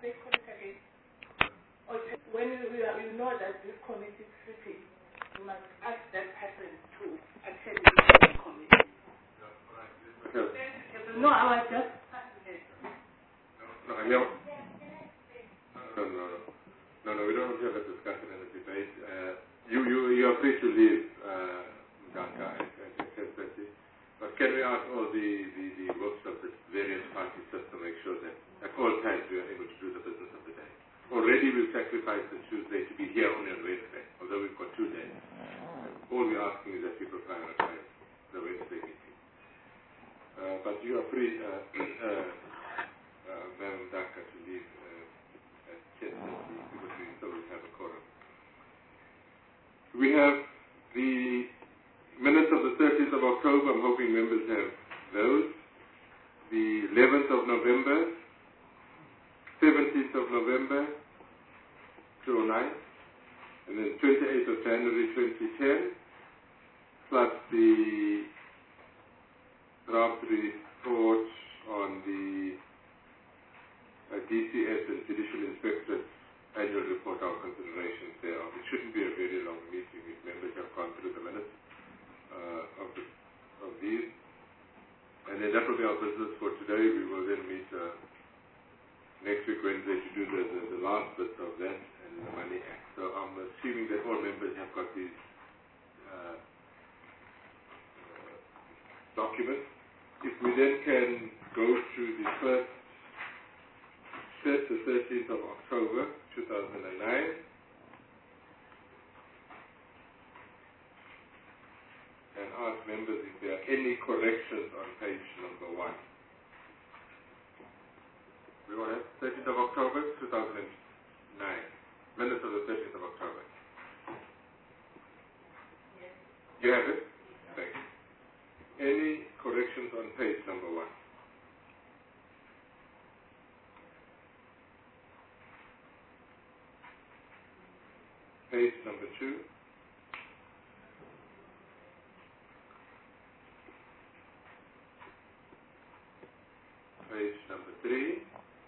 they call it again? Or when you know that this committee is sitting, you must ask that person to attend the committee. No, I was just asking it. No, we don't want to have a discussion and a debate. You are free to leave, Mdanka, at 10:30. But can we ask all the works of the various parties just to make sure that at all times we are able to do the business of the day? Already we've sacrificed the Tuesday to be here only on Wednesday, although we've got 2 days. All we're asking is that people prioritize the Wednesday meeting. But you are free, Madam Mdanka, to leave at 10:30 because we still have a quorum. We have the minutes of the 30th of October. I'm hoping members have those. The 11th of November, 17th of November, 2009, and then 28th of January 2010, plus the draft report on the DCS and Judicial Inspectorate annual report, our considerations thereof. It shouldn't be a very long meeting if members have gone through the minutes of these. And then that will be our business for today. We will then meet next week, Wednesday, to do the last bit of that and the Money Act. So I'm assuming that all members have got these documents. If we then can go to the first set, the 13th of October, 2009. And ask members if there are any corrections on page number 1. We want to 13th of October, 2009. Minutes of the 13th of October. Yes. You have it? Thank you. Any corrections on page number 1? Page number 2. Page number 3.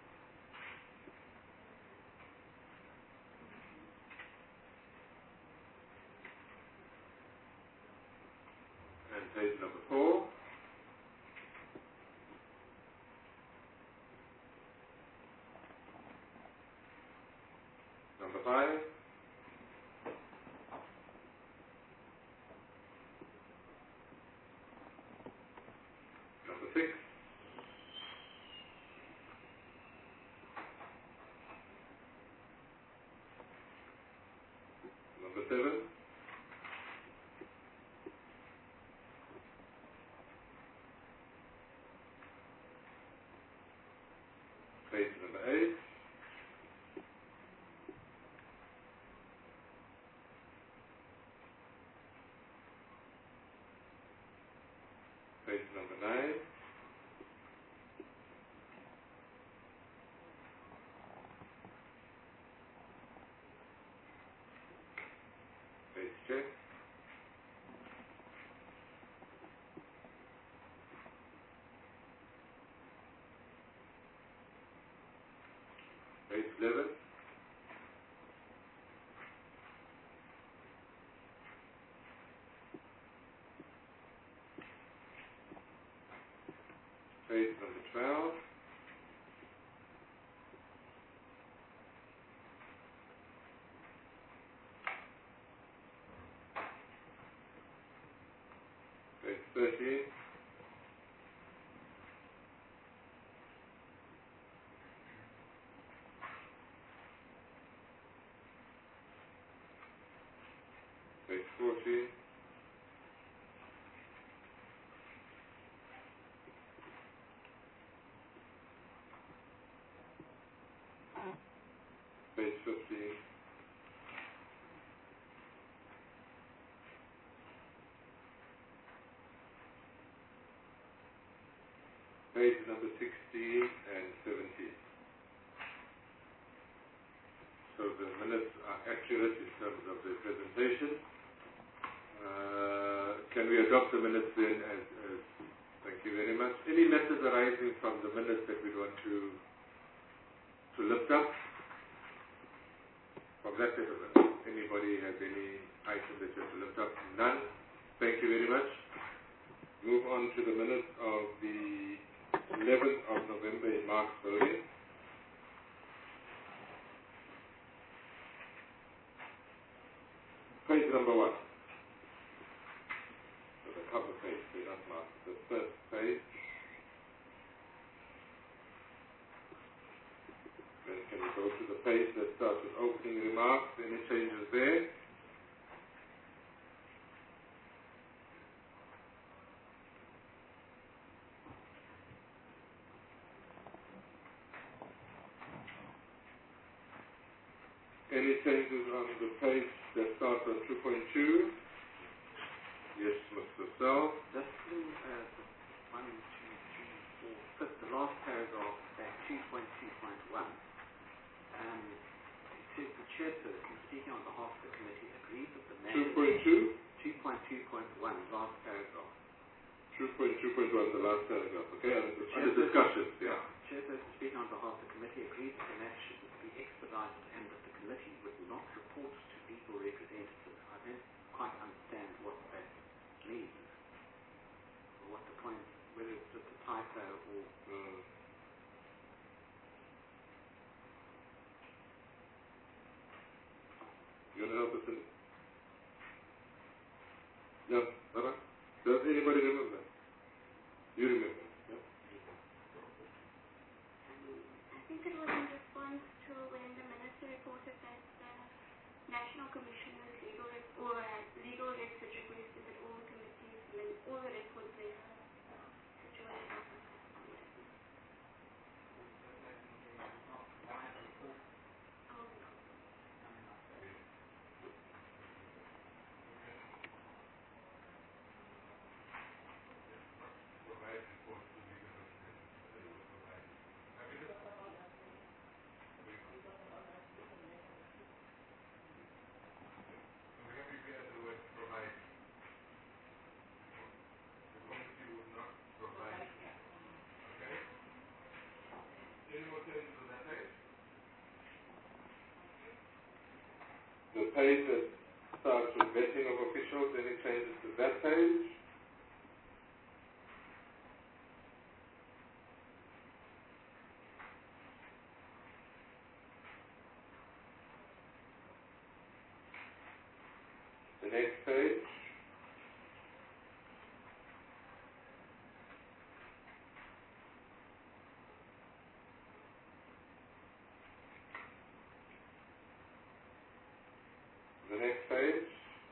And page number 4. Number 5. Number 6. Number 7. Page number 8. Page number 9. Page check. Page 11. Page number 12. Page 13. Page 14. Page 15. Page number 16 and 17. So the minutes are accurate in terms of the presentation. Can we adopt the minutes then as thank you very much. Any matters arising from the minutes that we want to to lift up from that set of minutes? Anybody has any item that you have to lift up? None. Thank you very much. Move on to the minutes of the 11th of November in Mark's building. Page number 1. So the cover page, they're not marked. The first page. Then can we go to the page that starts with opening remarks? Any changes there? Any changes on the page that starts on 2.2? Yes, Mr. Sell. Just in 1, 2, 3, 4, 5th, the last paragraph at 2.2.1. It says the chairperson, speaking on behalf of the committee, agrees with the management. 2.2? 2.2.1, last paragraph. 2.2.1, the last paragraph. Okay, under discussion. Yeah. Chairperson, speaking on behalf of the committee, agrees that the matter should be expedited and that the committee would not report to legal representatives. I don't quite understand what that means, or what the point, whether it's just a typo or... You want to help us in? Yeah, Baba? Does anybody remember? You remember? Yeah? I think it was in response to when the minister reported that the National Commissioner's legal reps had requested that all committees and all the records were situated. The page that starts with vetting of officials, any changes to that page? The next page. The next page.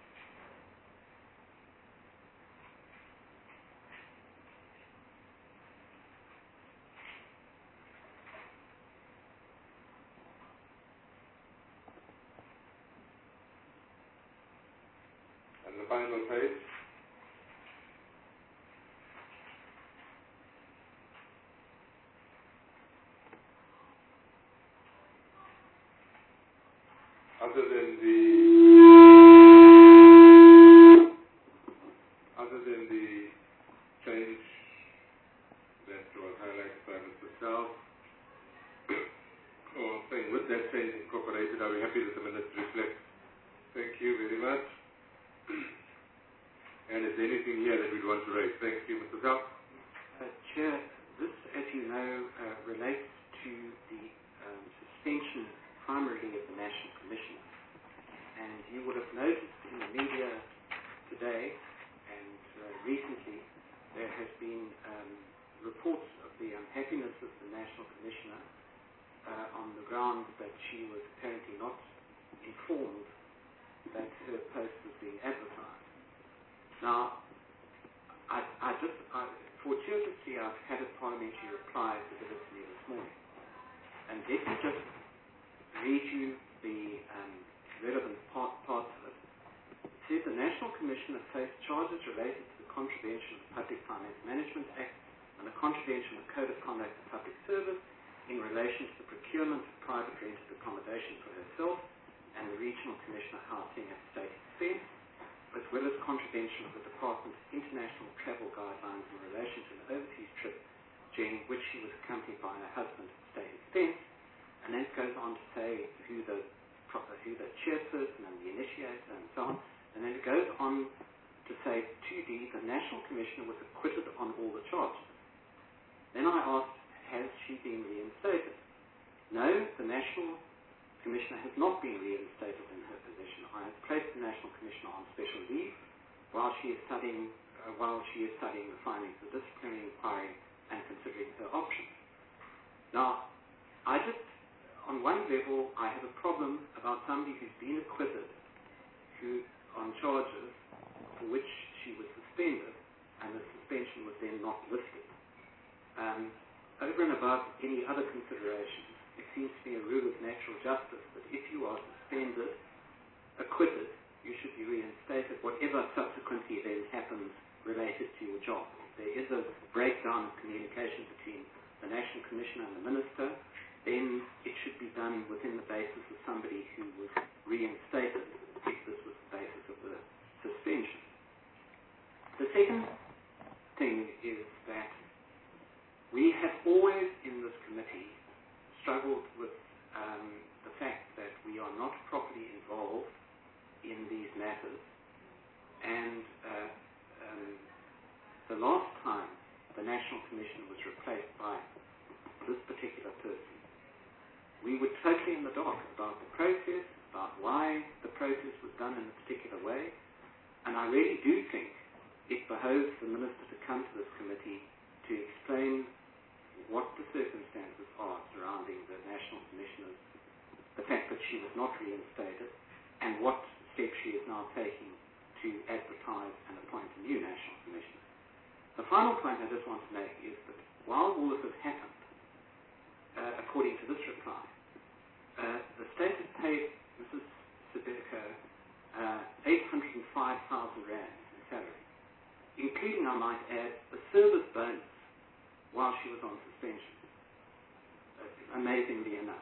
And the final page. Other than the change that was highlighted by Mr. Sal, or saying with that change incorporated, are we happy that the minutes reflect? Thank you very much. And is there anything here that we'd want to raise? Thank you, Mr. Sal. Chair, this, as you know, relates to the suspension primarily of the National Commissioner. And you would have noticed in the media today and recently there has been reports of the unhappiness of the National Commissioner on the grounds that she was apparently not informed that her post was being advertised. Now, fortuitously, I've had a parliamentary reply delivered to me this morning. And let me just read you the relevant parts of it. It says the National Commissioner faced charges related to the contravention of the Public Finance Management Act and the contravention of the Code of Conduct of Public Service in relation to the procurement of private rented accommodation for herself and the Regional Commissioner Gauteng at state expense, as well as contravention of the Department's international travel guidelines in relation to an overseas trip during which she was accompanied by her husband at state expense, and then it goes on to say who the chairperson and the initiator and so on, and then it goes on to say 2D, the National Commissioner was acquitted on all the charges. Then I asked, has she been reinstated? No, the National Commissioner has not been reinstated in her position. I have placed the National Commissioner on special leave while she is studying the findings of the disciplinary inquiry and considering her options. Now, on one level, I have a problem about somebody who's been acquitted on charges for which she was suspended, and the suspension was then not lifted. Over and above any other considerations, it seems to be a rule of natural justice that if you are suspended, acquitted, you should be reinstated, whatever subsequently then happens related to your job. If there is a breakdown of communication between the National Commissioner and the Minister, then it should be done within the basis of somebody who was reinstated, if this was the basis of the suspension. The second thing is that we have always in this committee struggled with the fact that we are not properly involved in these matters, and the last time the National Commission was replaced by this particular person, we were totally in the dark about the process, about why the process was done in a particular way, and I really do think it behoves the Minister to come to this committee to explain what the circumstances are surrounding the National Commissioners, the fact that she was not reinstated, and what steps she is now taking to advertise and appoint a new National Commissioner. The final point I just want to make is that while all this has happened, according to this reply, the state has paid Mrs. Sibeko 805,000 rand in salary, including, I might add, a service bonus while she was on suspension, amazingly enough.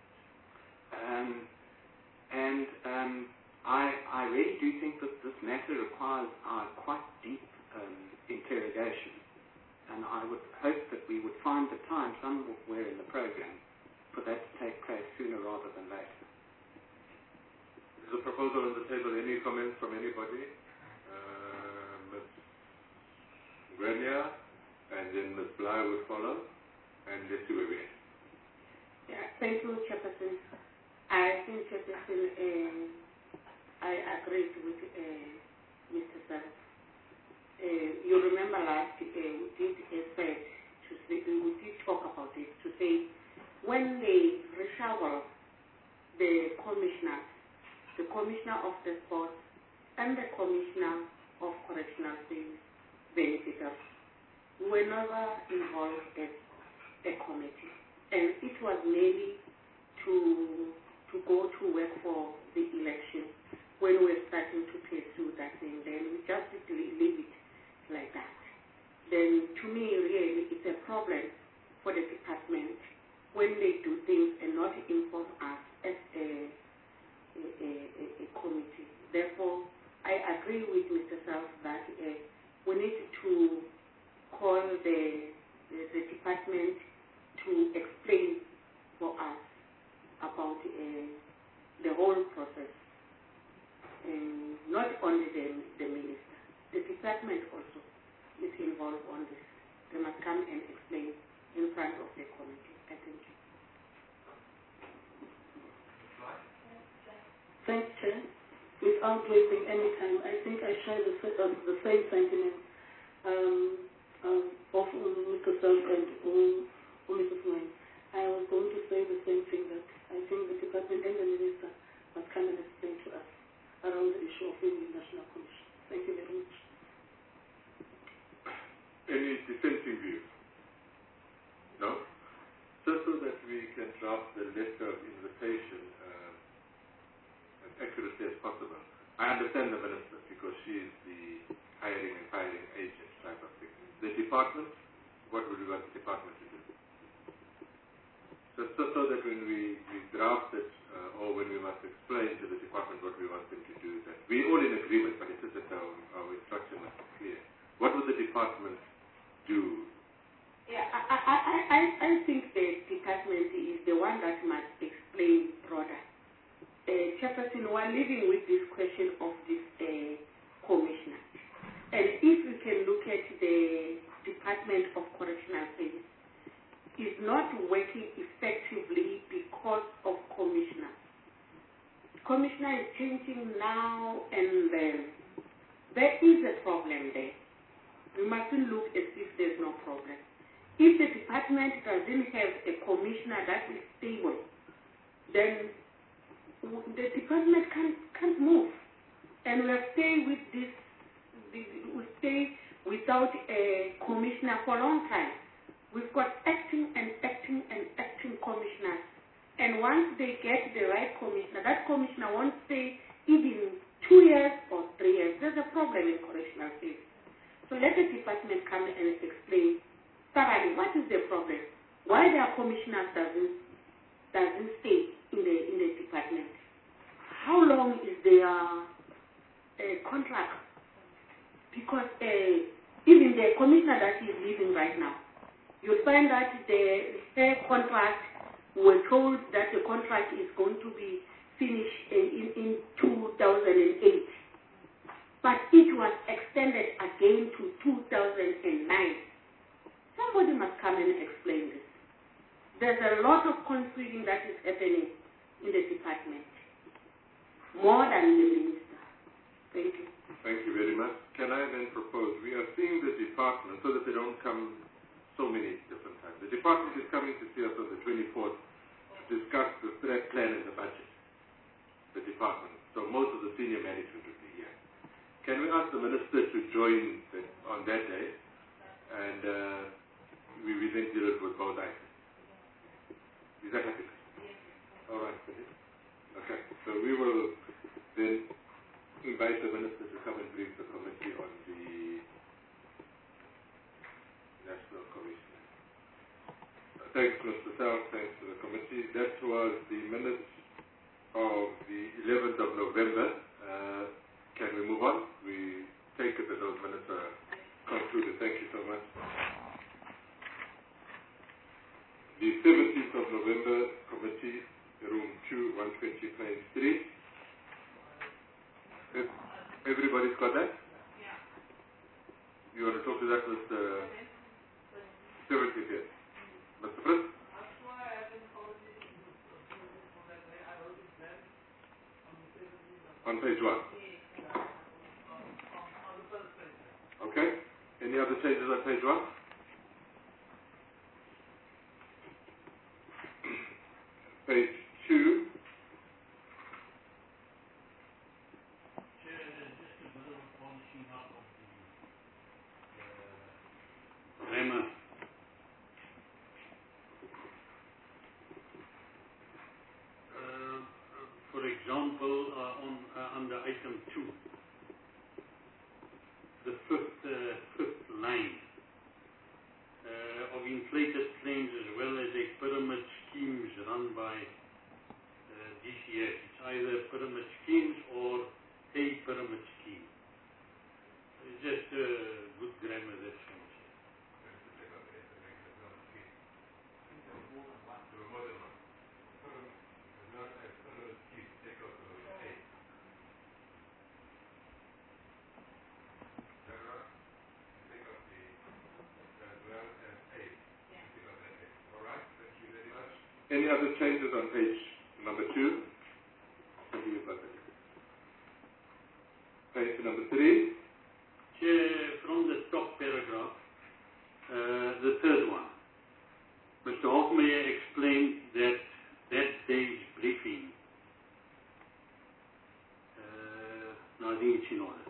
I really do think that this matter requires quite deep interrogation, and I would hope that we would find the time somewhere in the program for that to take place sooner rather than later. There's a proposal on the table. Any comments from anybody? Ms. Grenier, and then Ms. Bly would follow, and let's see where we end. Yeah, thank you, Chairperson. I think, Chairperson, I agree with Mr. Self. You remember last we did talk about it, to say when they reshuffle the commissioner of the sports and the commissioner of correctional benefits, we were never involved as a committee, and it was mainly to go to work for the election when we were starting to pursue that thing. Then we just leave it like that. Then to me, really, it's a problem for the department when they do things and not inform us as a committee. Therefore, I agree with Mr. South that we need to call the department to explain for us about the whole process. And not only the minister, the department also is involved on this. They must come and explain in front of the committee. I thank you. Thanks, Chair. Without wasting any time, I think I share the same sentiment of Mr. Self and Mrs. Wayne. I was going to say the same thing, that I think the department and the minister must come and explain to us around the issue of the National Commission. Thank you very much. Any dissenting views? No? Just so that we can draft the letter of invitation as accurately as possible. I understand the minister because she is the hiring and firing agent type of thing. The department, what would you want the department to do? Just so that when we draft it, or when we must explain to the department what we want them to do, that we're all in agreement, but it's just that our instruction must be clear. What would the department do? Yeah, I think the department is the one that must we're living with this question of this commissioner. And if we can look at the Department of Correctional Services, it's not working effectively because of commissioner. Commissioner is changing now and then. There is a problem there. We mustn't look as if there's no problem. If the department doesn't have a commissioner that is stable, then the department can't move. And we'll stay with this, we'll stay without a commissioner for a long time. We've got acting commissioners. And once they get the right commissioner, that commissioner won't stay even 2 years or 3 years. There's a problem in correctional services. So let the department come and explain thoroughly what is the problem, why their commissioner doesn't stay in the department, how long is their contract, because even the commissioner that is leaving right now, you'll find that their contract, we're told that the contract is going to be finished in 2008. But it was extended again to 2009. Somebody must come and explain this. There's a lot of confusion that is happening in the department, more than the minister. Thank you. Thank you very much. Can I then propose, we are seeing the department so that they don't come so many different times. The department is coming to see us on the 24th to discuss the threat plan and the budget. The department. So most of the senior management will be here. Can we ask the minister to join on that day? And we then deal with both items. Is that happy? Yes. All right. Okay. So we will then invite the minister to come and brief the committee on the National Commission. Thanks, Mr. South. Thanks to the committee. That was the minutes of the 11th of November. Can we move on? We take it that those minutes are concluded. Thank you so much. The 17th of November committee, room 2, 120 Plains 3. Everybody's got that? Yeah. You want to talk to that, Mr. 17th, yes. Mr. Fritz? On page 1. Okay. Any other changes on page 1? Page 2. Grammar. For example, under item 2, the fifth line of inflated claims as well as a pyramid schemes run by DCS. It's either pyramid schemes or a pyramid scheme. It's just good grammar, that's all. Any other changes on page number 2? Page number 3. Chair, from the top paragraph, the third one. Mr. Hofmeyer explained that day's briefing, no, I think it's in order.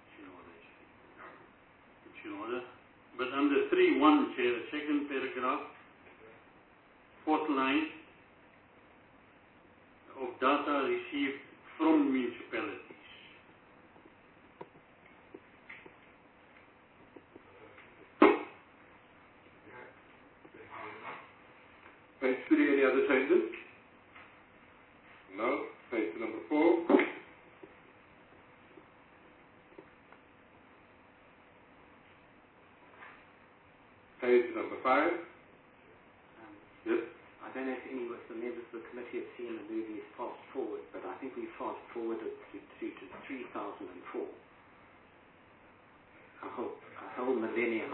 It's in order. But under 3.1, Chair, the second paragraph, fourth line of data received from municipalities. Page 3, any other changes? No. Page number 4. Page number 5. I Yes? don't know if any of the members of the committee have seen the movies fast forward, but I think we fast forwarded to 3004. A whole millennium.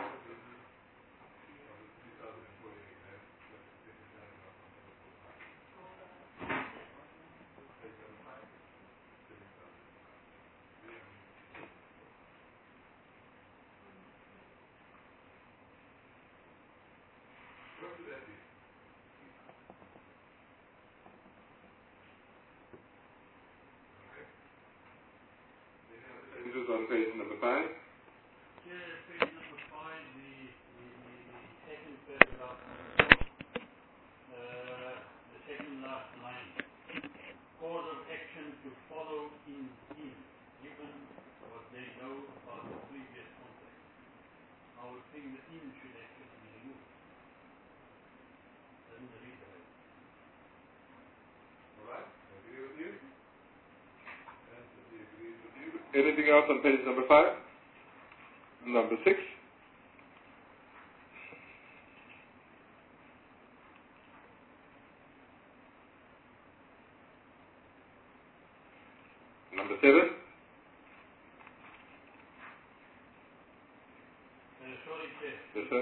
This is on page number 5. Page number 5, the second paragraph, the second last line. Cause of action to follow in, given what they know about the previous contract. I would think the in should actually be removed. Doesn't read right. All right, I agree with you. Anthony agrees with you. Anything else on page number 5? Number 6? Number 7? Sorry, Chair. Yes, sir.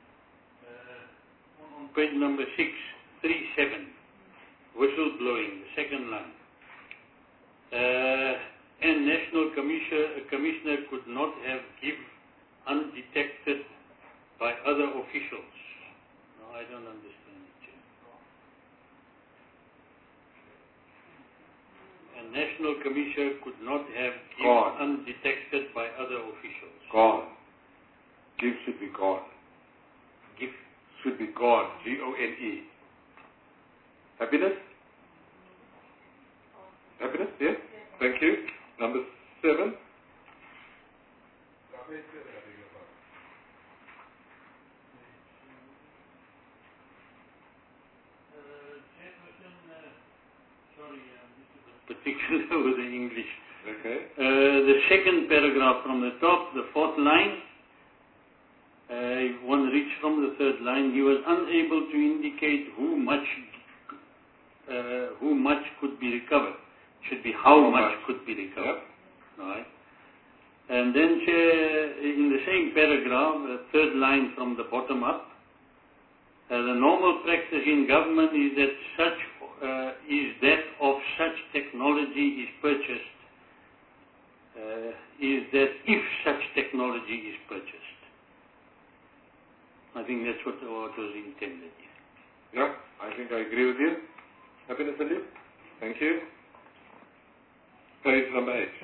On page number 637, whistle blowing, the second line. And National Commissioner could not have given undetected by other officials. No, I don't understand it, Chair. A National Commissioner could not have given undetected by other officials. Gone. Give should be gone. Give. Should be gone. G-O-N-E. Happiness? Happiness, yes? Thank you. Number 7. Chairperson, sorry, this is particular with the English. Okay. The second paragraph from the top, the fourth line, if one reads from the third line, he was unable to indicate who much could be recovered. Should be how much could be recovered. Yep. Right. And then in the same paragraph, the third line from the bottom up, the normal practice in government is that such technology is purchased. Is that if such technology is purchased. I think that's what was intended here. Yeah, I think I agree with you. Happiness, Ali? Thank you. Page number 8.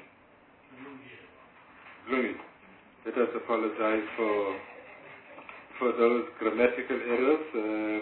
Gloomy. Let us apologize for those grammatical errors.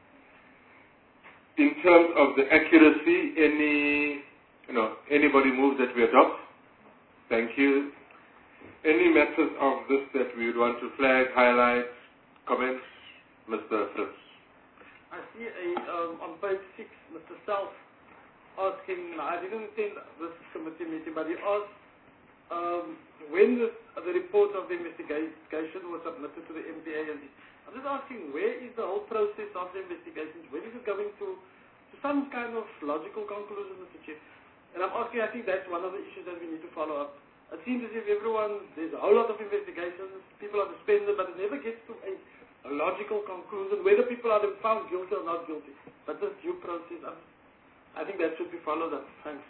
In terms of the accuracy, anybody move that we adopt? Thank you. Any matters of this that we would want to flag, highlight, comments? Mr. Fritz. I see on page 6, Mr. Self asking, I didn't attend this committee meeting, but he asked when the report of the investigation was submitted to the MPA. I'm just asking, where is the whole process of the investigations? When is it coming to some kind of logical conclusion, Mr. Chief? And I'm asking, I think that's one of the issues that we need to follow up. It seems as if there's a whole lot of investigations, people are suspended, but it never gets to a logical conclusion, whether people are then found guilty or not guilty. But this due process, I think that should be followed up. Thanks.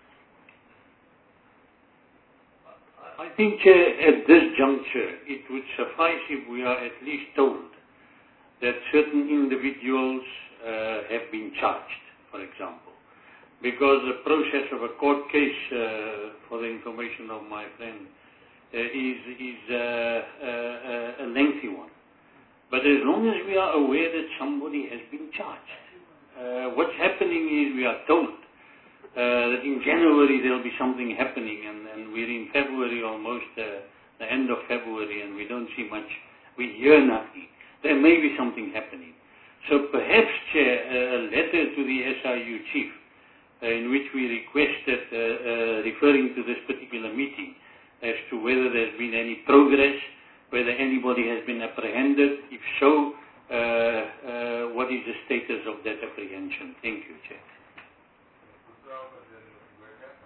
I think at this juncture, it would suffice if we are at least told that certain individuals have been charged, for example. Because the process of a court case, for the information of my friend, is a lengthy one. But as long as we are aware that somebody has been charged, what's happening is we are told that in January there will be something happening, and we're in February almost, the end of February, and we don't see much, we hear nothing. There may be something happening. So perhaps, Chair, a letter to the SIU chief, in which we requested, referring to this particular meeting, as to whether there's been any progress, whether anybody has been apprehended. If so, what is the status of that apprehension? Thank you, Chair.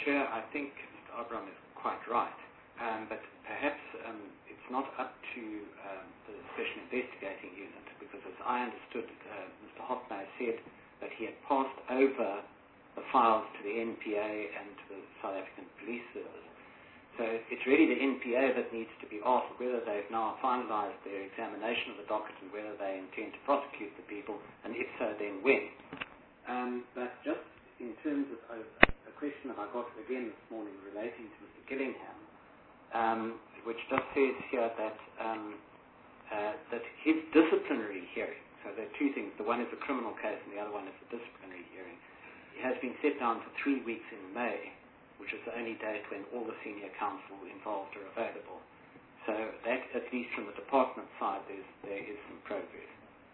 Chair, I think Mr. Abraham is quite right, but perhaps it's not up to the Special Investigating Unit, because as I understood, Mr. Hofmeyr said that he had passed over the files to the NPA and to the South African Police Service. So it's really the NPA that needs to be asked whether they've now finalized their examination of the docket and whether they intend to prosecute the people, and if so, then when. But just in terms of a question that I got again this morning relating to Mr. Gillingham, which just says here that that his disciplinary hearing, so there are two things, the one is a criminal case and the other one is a disciplinary hearing, has been set down for 3 weeks in May, which is the only date when all the senior counsel involved are available. So that, at least from the department side, there is some progress.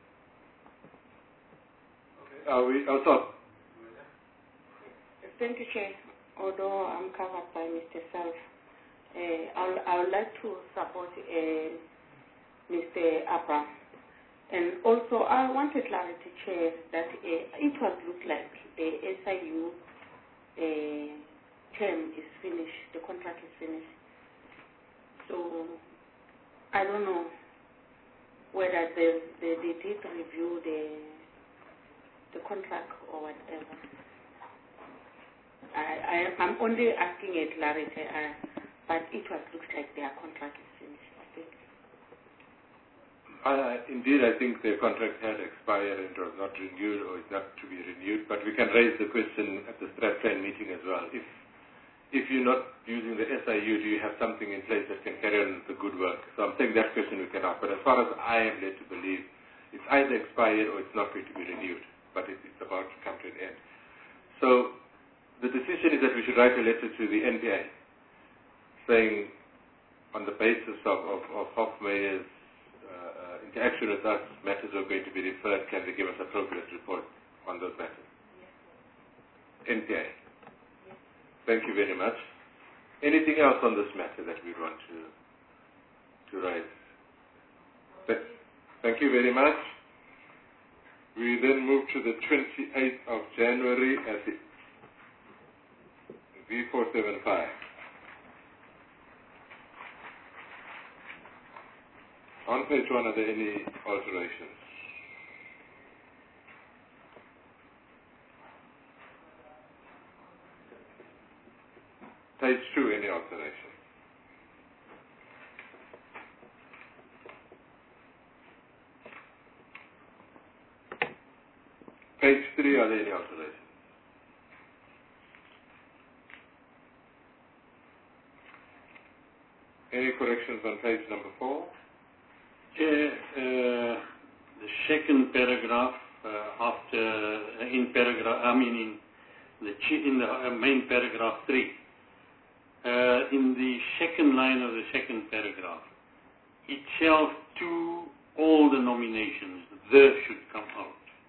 Okay. Also. Thank you, Chair. Although I'm covered by Mr. Self, I would like to support Mr. Abraham. And also, I wanted clarity, Chair, that it was looked like the SIU term is finished, the contract is finished. So, I don't know whether they did review the contract or whatever. I'm only asking a clarity, but it looks like their contract is finished, I think. Indeed, I think the contract had expired and was not renewed or is not to be renewed, but we can raise the question at the Stratplan meeting as well. If you're not using the SIU, do you have something in place that can carry on the good work? So I'm saying that question we can ask. But as far as I am led to believe, it's either expired or it's not going to be renewed, but it's about to come to an end. So the decision is that we should write a letter to the NPA saying, on the basis of Hofmeyr's interaction with us, matters are going to be referred. Can they give us a progress report on those matters? Yes. NPA. Yes. Thank you very much. Anything else on this matter that we want to raise? Thank you very much. We then move to the 28th of January at the V475. On page 1, are there any alterations? Page 2, any alterations? Page 3, are there any alterations? Any corrections on page number 4? Chair, the second paragraph in the main paragraph 3. In the second line of the second paragraph, itself to all the nominations, the should come out.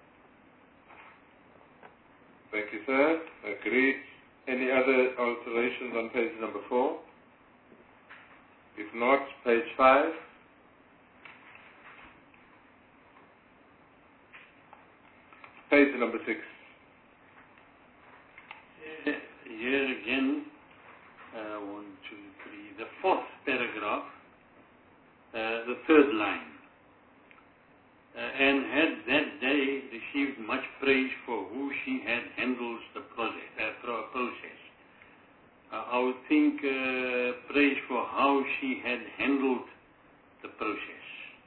Thank you, sir. Agreed. Any other alterations on page number 4? If not, page 5. Page number 6. Here again, 1, 2, 3, the fourth paragraph, the third line. And had that day received much praise for who she had handled the process. I would think praise for how she had handled the process.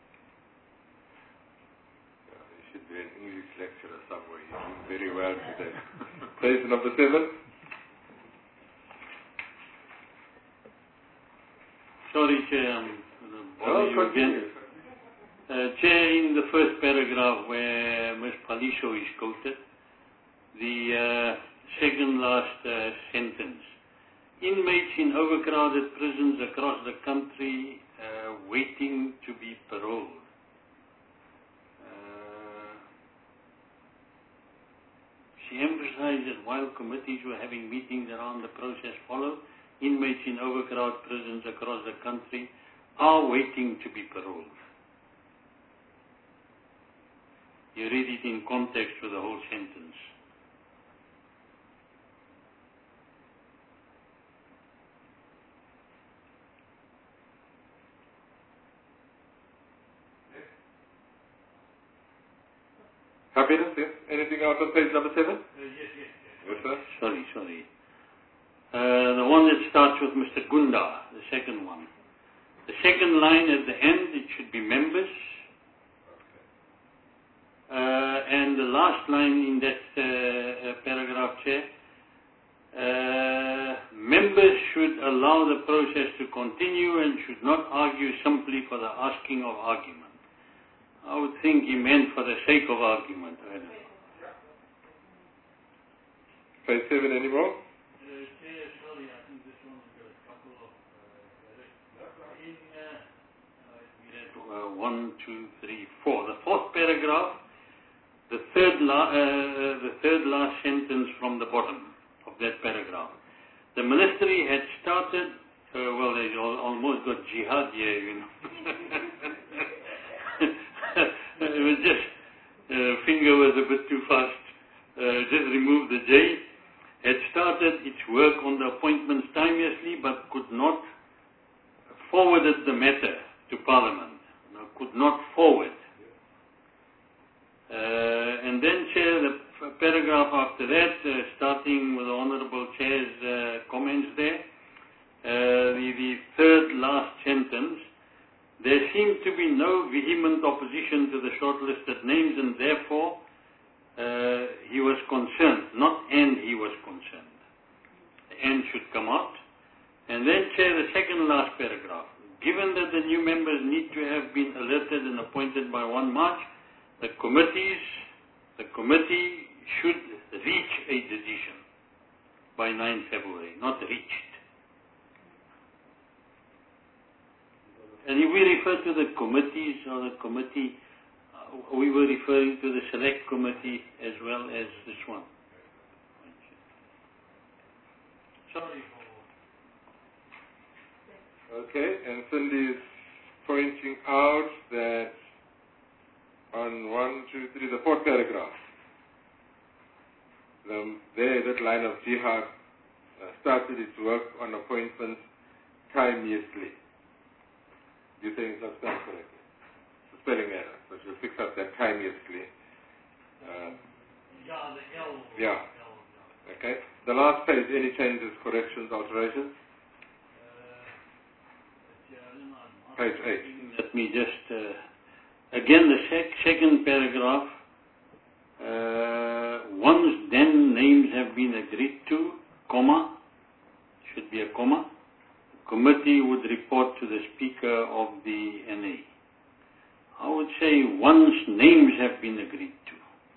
You should be an English lecturer somewhere. You're doing very well today. Page number 7. Sorry, Chair, Continue. Chair, in the first paragraph where Ms. Palisho is quoted, the second last sentence. Inmates in overcrowded prisons across the country waiting to be paroled. She emphasized that while committees were having meetings around the process followed, inmates in overcrowded prisons across the country are waiting to be paroled. You read it in context with the whole sentence. Happiness, yes? Anything else on page number 7? Yes. Yes, sir. Sorry. The one that starts with Mr. Gunda, the second one. The second line at the end, it should be members. And the last line in that paragraph, Chair, members should allow the process to continue and should not argue simply for the asking of argument. I would think he meant for the sake of argument. I don't know. Page 7 anymore? Chair, sorry, I think this one's got a couple of in 1, 2, 3, 4. The fourth paragraph, the third last sentence from the bottom of that paragraph. The ministry had started, well, they almost got jihad here, you know. It was just, finger was a bit too fast. Just remove the J. Had started its work on the appointments timeously, but could not forwarded the matter to Parliament. No, could not forward. And then, Chair, the paragraph after that, starting with the Honourable Chair's comments there, the third last sentence, there seemed to be no vehement opposition to the shortlisted names, and therefore he was concerned, not and he was concerned. The and should come out. And then, Chair, the second last paragraph. Given that the new members need to have been elected and appointed by 1 March, the committee should reach a decision by 9 February, not reached. And if we refer to the committees or the committee, we were referring to the select committee as well as this one. Sorry for... Okay, and Cindy is pointing out that on 1, 2, 3, the fourth paragraph, that line of jihad started its work on appointments timeously. You think it's not spelled correctly? It's a spelling error, so she'll fix up that timeously. Yeah, the L. Yeah. Okay. The last page, any changes, corrections, alterations? Page 8. Let me just, again, the second paragraph, once then names have been agreed to, comma, should be a comma, the committee would report to the Speaker of the NA. I would say once names have been agreed to.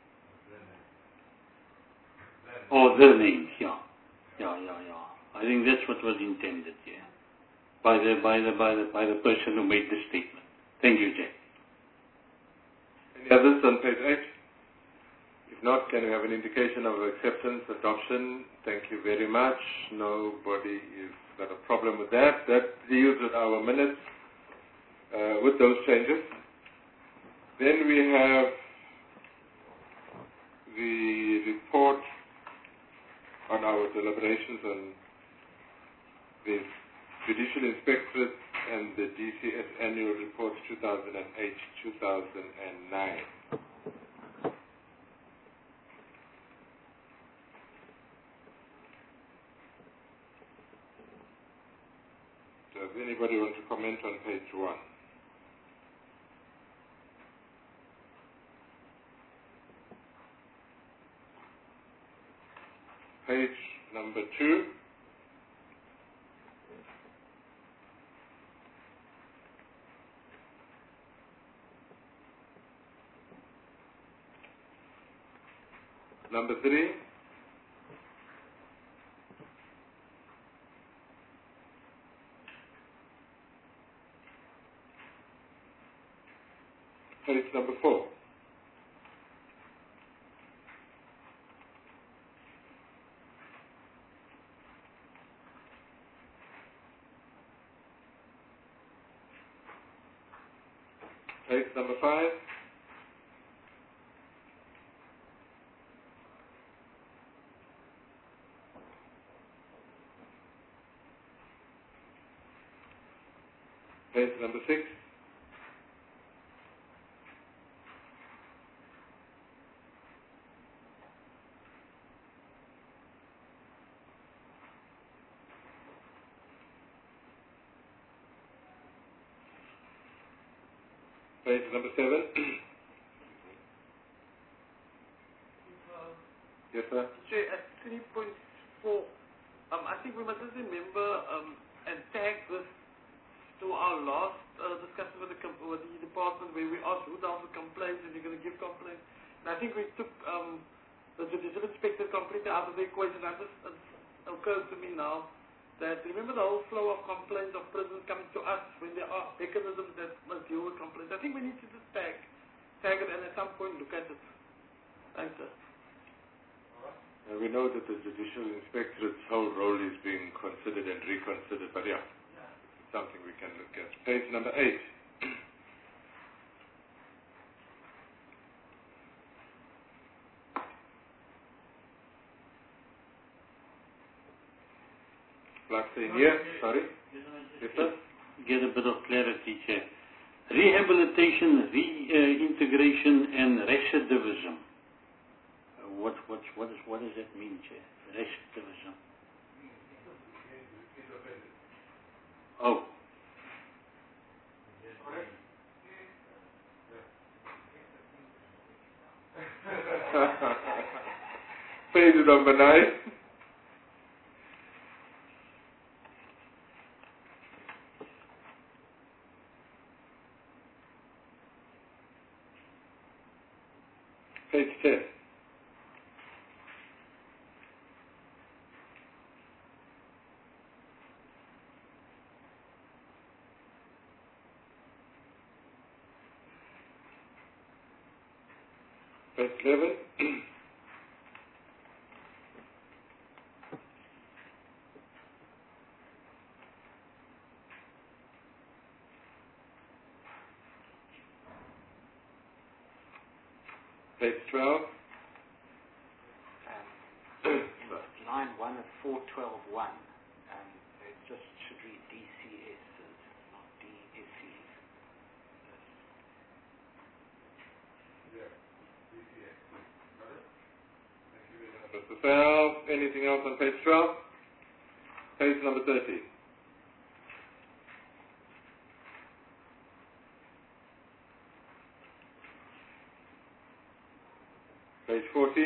Or their names, yeah. I think that's what was intended here by the person who made the statement. Thank you, Jack. Any others on page 8? If not, can we have an indication of acceptance, adoption? Thank you very much. Nobody has got a problem with that. That deals with our minutes with those changes. Then we have the report on our deliberations on the Judicial Inspectorate and the DCS Annual Reports 2008-2009. Does anybody want to comment on page 1? Page number 2. Number 3. Page number 4. Page number 5. Page number 6. Page number 7. Yes, sir. Chair, at 3.4, I think we must just remember and tag this to our last discussion with the department where we asked who does the complaints and you're going to give complaints. And I think we took the judicial inspector completely out of the equation. It occurs to me now that remember the whole flow of complaints of prisoners coming to us when there are mechanisms that must deal with complaints. I think we need to just tag it and at some point look at it. Thanks, sir. We know that the judicial inspectorate's whole role is being considered and reconsidered, but yeah, it's something we can look at. Page number 8. Last thing here, sorry. Yes, sir? Get a bit of clarity, Chair. Rehabilitation, reintegration, and recidivism. What does that mean, Chair? Recidivism. Oh. Page number 9. Page 10. Page 11. Page 12. Line 1 of 412.1. It just should read DCS, not DSCs. Mr. Fell, anything else on page 12? Page number 30. Page 14.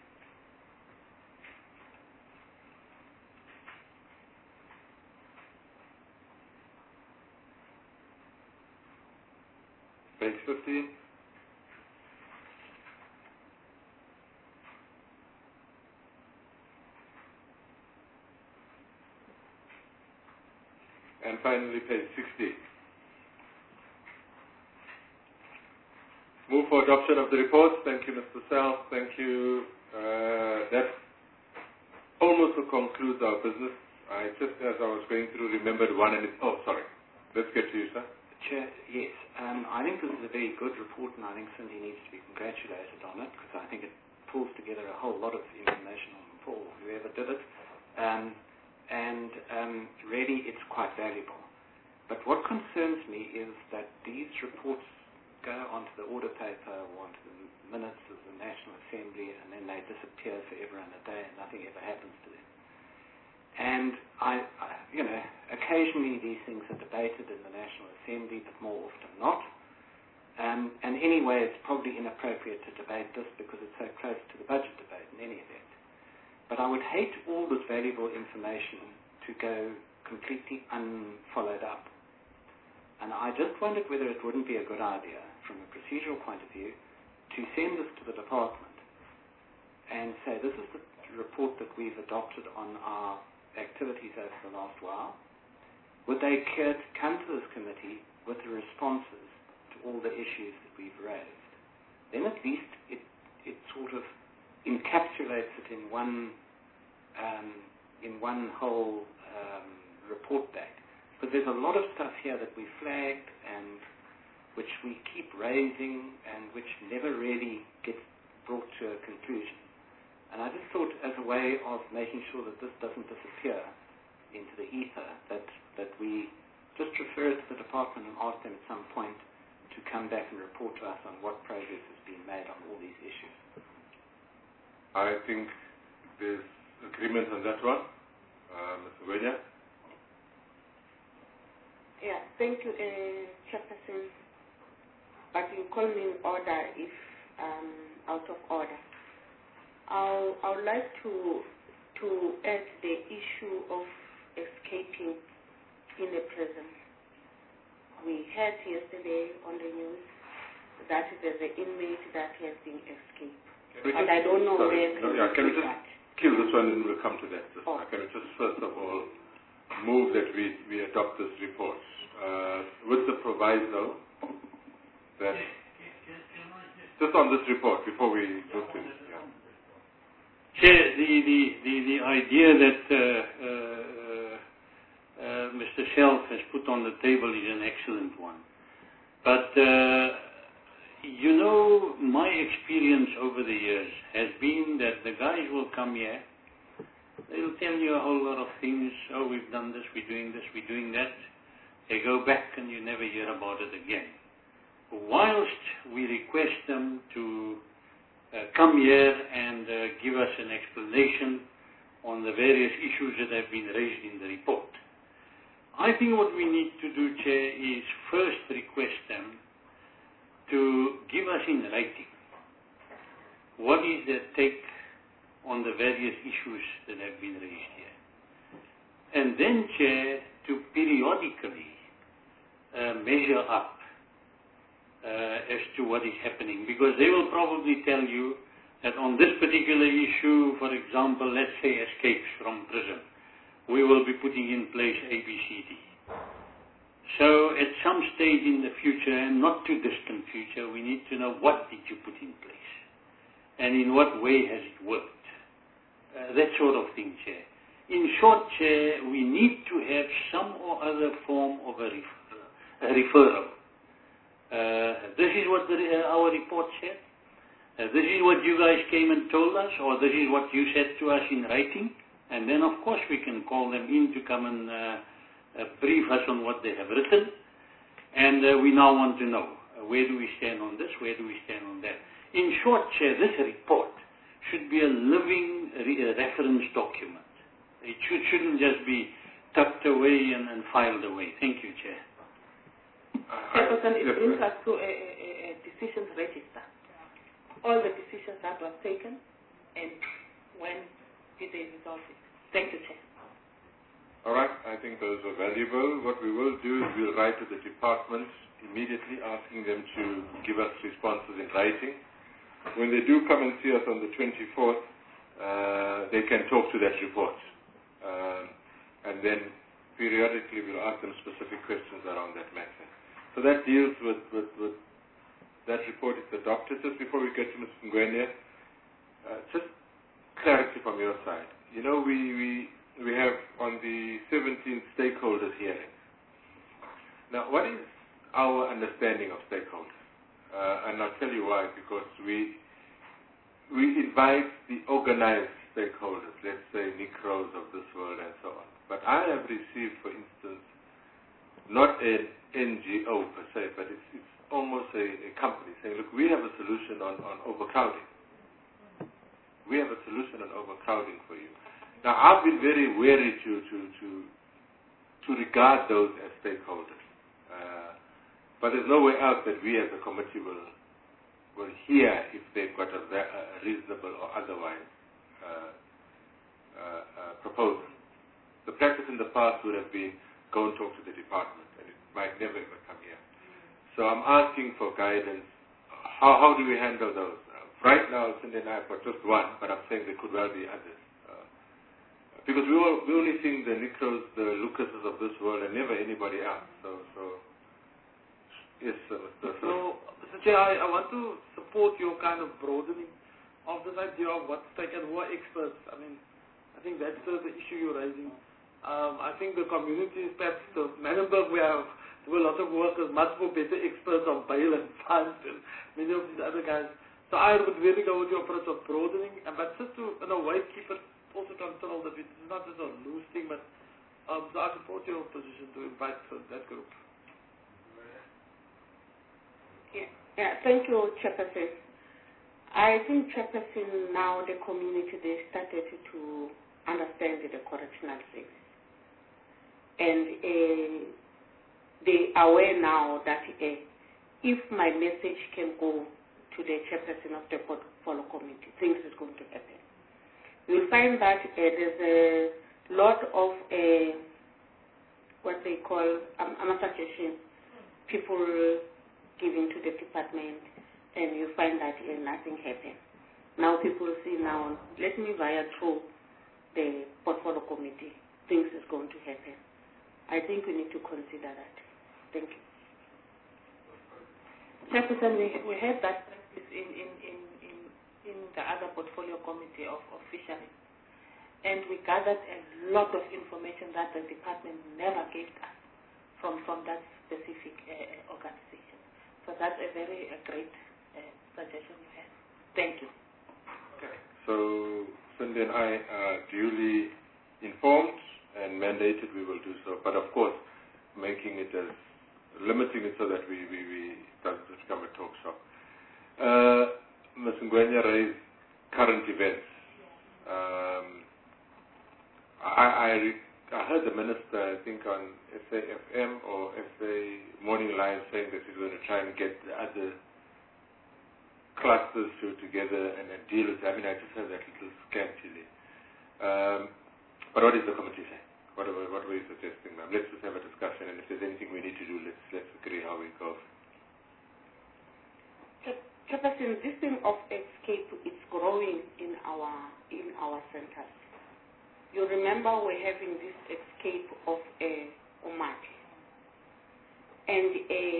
Page 15. And finally, page 60. Move for adoption of the report. Thank you, Mr. South. Thank you. That almost concludes our business. I just, as I was going through, remembered one and oh, sorry. Let's get to you, sir. Chair, yes. I think this is a very good report, and I think Cindy needs to be congratulated on it, because I think it pulls together a whole lot of information for whoever did it. Really, it's quite valuable. But what concerns me is that these reports go onto the order paper or onto the minutes of the National Assembly, and then they disappear forever and a day, and nothing ever happens to them. And occasionally these things are debated in the National Assembly, but more often not. And anyway, it's probably inappropriate to debate this because it's so close to the budget debate in any event. But I would hate all this valuable information to go completely unfollowed up. And I just wondered whether it wouldn't be a good idea, from a procedural point of view, to send this to the department and say, this is the report that we've adopted on our activities over the last while. Would they care to come to this committee with the responses to all the issues that we've raised? Then at least it sort of encapsulates it in one whole report back. Because there's a lot of stuff here that we flagged and which we keep raising and which never really gets brought to a conclusion. And I just thought, as a way of making sure that this doesn't disappear into the ether, that we just refer it to the department and ask them at some point to come back and report to us on what progress has been made on all these issues. I think there's agreement on that one. Mr. Wenya? Yeah, thank you, Chairperson. but you call me in order if out of order. I would like to add the issue of escaping in a prison. We heard yesterday on the news that there's an inmate that has been escaped. But I don't know where can we just kill this one and we'll come to that. Can we just first of all move that we adopt this report with the proviso that just on this report before we move to it. Chair, the idea that Mr. Shelf has put on the table is an excellent one. But, you know, my experience over the years has been that the guys will come here, they'll tell you a whole lot of things. Oh, we've done this, we're doing this, we're doing that. They go back and you never hear about it again. Whilst we request them to come here and give us an explanation on the various issues that have been raised in the report, I think what we need to do, Chair, is first request them to give us in writing what is their take on the various issues that have been raised here. And then, Chair, to periodically measure up as to what is happening, because they will probably tell you that on this particular issue, for example, let's say escapes from prison, we will be putting in place ABCD. So at some stage in the future, and not too distant future, we need to know what did you put in place and in what way has it worked. That sort of thing, Chair. In short, Chair, we need to have some or other form of a referral. This is what our report said. This is what you guys came and told us, or this is what you said to us in writing. And then, of course, we can call them in to come and brief us on what they have written. And we now want to know, where do we stand on this, where do we stand on that. In short, Chair, this report should be a living reference document. It shouldn't just be tucked away and filed away. Thank you, Chair. Chairperson, it brings us to a decisions register. All the decisions that were taken and when did they resolve it. Thank you, Chair. All right, I think those were valuable. What we will do is we'll write to the department immediately asking them to give us responses in writing. When they do come and see us on the 24th, they can talk to that report. And then periodically we'll ask them specific questions around that matter. So that deals with that report is adopted. Just before we get to Mr. Ngwenya, just clarity from your side. You know, we have on the 17th stakeholders hearing. Now, what is our understanding of stakeholders? And I'll tell you why, because we invite the organized stakeholders, let's say NICROs of this world and so on. But I have received, for instance, not an NGO per se, but it's almost a company saying, look, we have a solution on overcrowding. We have a solution on overcrowding for you. Now, I've been very wary to regard those as stakeholders. But there's no way out that we as a committee will hear if they've got a reasonable or otherwise proposal. The practice in the past would have been go and talk to the department, and it might never ever come here. So I'm asking for guidance. How do we handle those? Right now, Cindy and I have got just one, but I'm saying there could well be others. Because we only think the NICROs, the Lucases of this world, and never anybody else. Yes, Mr. Mr. Chair, I want to support your kind of broadening of this idea of what's taken, who are experts. I mean, I think that's the issue you're raising. I think the community, perhaps the Manenberg, we have a lot of workers, much more better experts on bail and funds and many of these other guys. So I would really go with your approach of broadening, but just to, in a way, keep it also controlled a bit. It's not just a loose thing, but so I support your position to invite that group. Yeah, thank you, Chairperson. I think, Chairperson, now the community, they started to understand the correctional service. And they are aware now that if my message can go to the chairperson of the portfolio committee, things is going to happen. You'll find that there's a lot of what they call suggestion, people giving to the department, and you find that nothing happens. Now people see now, let me via through the portfolio committee, things is going to happen. I think we need to consider that. Thank you. Chairperson, we have that practice in the other portfolio committee of fisheries. And we gathered a lot of information that the department never gave us from that specific organization. So that's a very great suggestion you have. Thank you. Okay. So Cindy and I are duly informed and mandated we will do so. But of course, making it as limiting it so that we doesn't become a talk shop. Ms. Ngwenya raised current events. I heard the minister, I think on SAFM or SA Morning Line, saying that he's going to try and get the other clusters together and deal with it. I mean, I just heard that little scantily. But what is the committee saying? What were you suggesting, ma'am? Let's just have a discussion, and if there's anything we need to do, let's agree how we go. Chairperson, this thing of escape is growing in our centers. You remember we're having this escape of Omati, and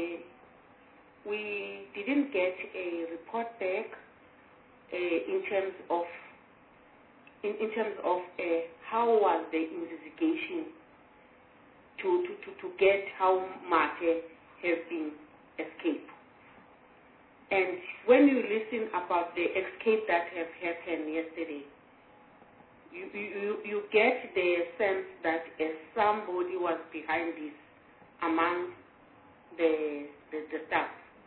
we didn't get a report back in terms of how was the investigation to get how Mate has been escaped. And when you listen about the escape that have happened yesterday, you get the sense that somebody was behind this among the staff.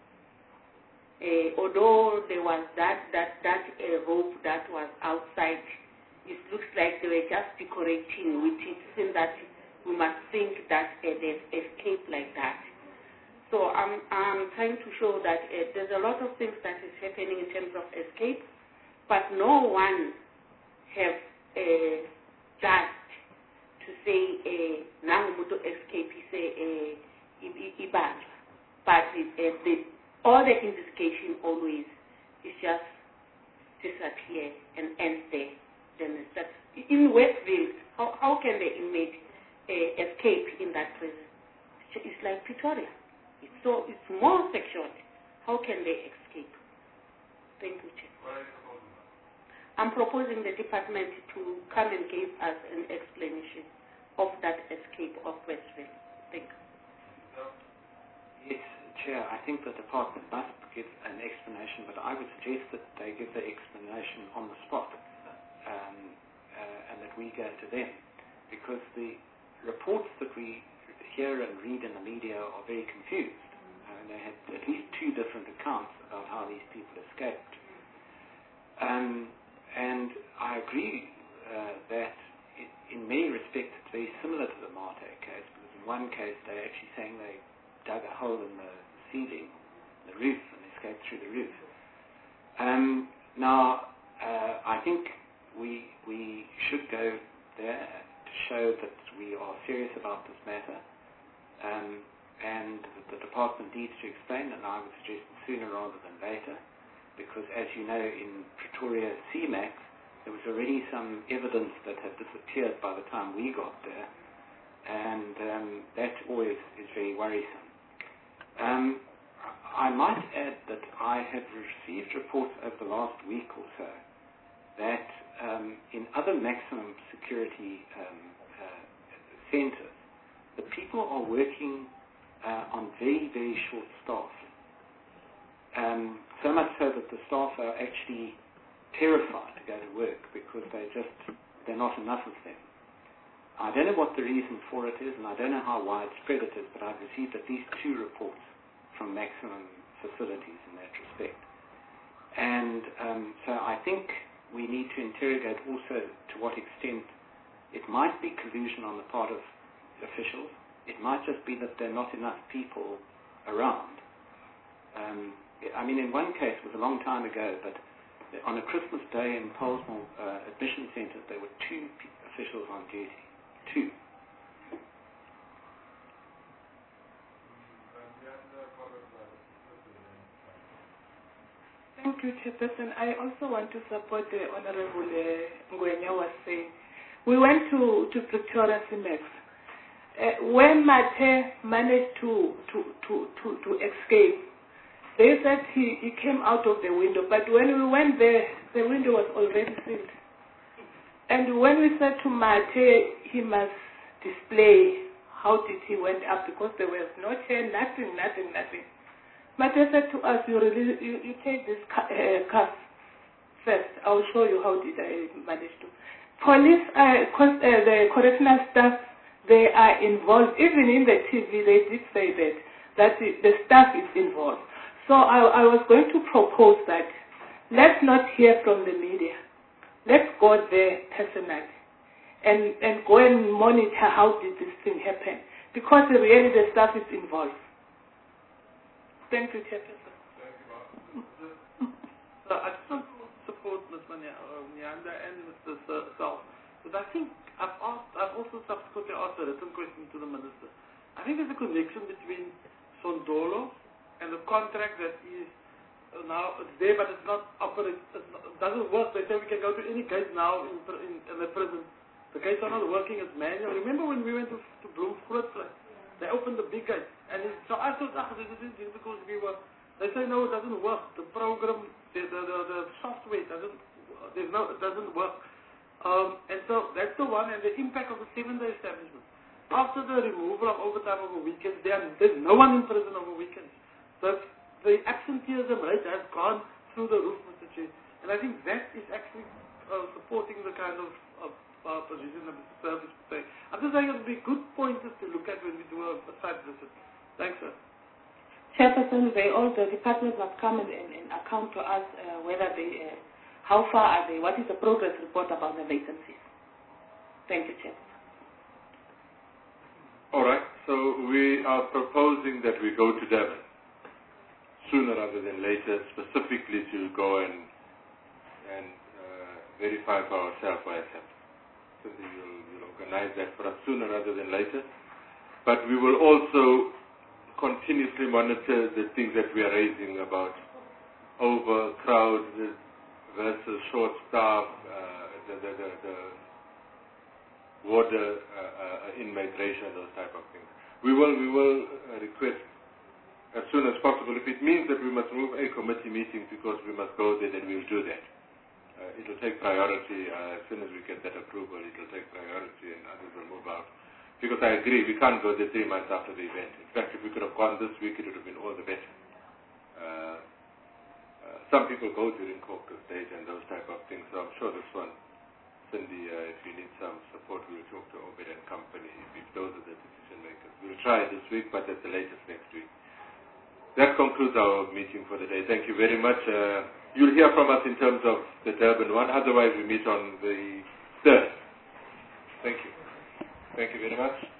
Although there was that rope that was outside, it looks like they were just decorating with it, saying that we must think that there's escape like that. So I'm trying to show that there's a lot of things that is happening in terms of escape, but no one have judged to say nangumuntu escape ibanja, but all the investigation always is just disappear and end there. Then that's in Westville. How can the inmate escape in that prison? It's like Pretoria. It's more secured. How can they escape? Thank you, Chair. I'm proposing the department to come and give us an explanation of that escape of Westville. Thank you. Yes, Chair, I think the department must give an explanation, but I would suggest that they give the explanation on the spot and that we go to them, because the reports that we hear and read in the media are very confused. They had at least two different accounts about how these people escaped. And I agree that in many respects it's very similar to the Mate case, because in one case they're actually saying they dug a hole in the ceiling, the roof, and escaped through the roof. Now, I think we should go there to show that we are serious about this matter, and the department needs to explain, and I would suggest sooner rather than later, because as you know, in Pretoria CMAX, there was already some evidence that had disappeared by the time we got there, and that always is very worrisome. I might add that I have received reports over the last week or so that in other maximum security centers, the people are working on very, very short staff. So much so that the staff are actually terrified to go to work because they're not enough of them. I don't know what the reason for it is, and I don't know how widespread it is, but I've received at least 2 reports from maximum facilities in that respect. And so I think we need to interrogate also to what extent it might be collusion on the part of officials. It might just be that there are not enough people around. I mean, in one case, it was a long time ago, but on a Christmas day in Pollsmoor admission centres, there were 2 officials on duty. 2. Thank you, Chairperson. I also want to support the Honorable Ngwenya was saying. We went to Pretoria CIMEX. When Mate managed to escape, they said he came out of the window, but when we went there, the window was already sealed. And when we said to Mate, he must display how did he went up, because there was no chair, nothing. Mate said to us, you take this car first. I'll show you how did I manage to. Police, the correctional staff, they are involved. Even in the TV, they did say that the staff is involved. So I was going to propose that let's not hear from the media. Let's go there personally and go and monitor how did this thing happen. Because really the staff is involved. Thank you, Chairperson. I just want to support Ms. Nyanda and Mr. South. But I think I've also subsequently asked a written question to the Minister. I think there's a connection between Sondolo and the contract that is now it's there, but it's not operating. It doesn't work. They say we can go to any gate now in the prison. The gates are not working as manual. Remember when we went to Bloemfontein? They opened the big gate, and so I thought, this is because they say no, it doesn't work. The program, the software it doesn't work. And so that's the one, and the impact of the 7-day establishment. After the removal of overtime over weekends, there's no one in prison over weekends. So the absenteeism rate has gone through the roof, Mr. Chair. And I think that is actually supporting the kind of position that Mr. Service is saying. I'm just saying it would be good pointers to look at when we do a site visit. Thanks, sir. Chairperson, all the departments must come and account to us whether how far are they, what is the progress report about the vacancies. Thank you, Chair. All right, so we are proposing that we go to Durban sooner rather than later, specifically to go and verify for ourselves what has happened. So you'll organize that for us sooner rather than later. But we will also continuously monitor the things that we are raising about overcrowded versus short staff, the warder inmate ratio, those type of things. We will request as soon as possible. If it means that we must move a committee meeting because we must go there, then we'll do that. It will take priority. As soon as we get that approval, it will take priority and others will move out. Because I agree, we can't go there 3 months after the event. In fact, if we could have gone this week, it would have been all the better. Some people go during caucus date and those type of things, so I'm sure this one, Cindy, if you need some support, we'll talk to Obed and Company if those are the decision makers. We'll try this week, but at the latest next week. That concludes our meeting for the day. Thank you very much. You'll hear from us in terms of the Durban one. Otherwise, we meet on the 3rd. Thank you. Thank you very much.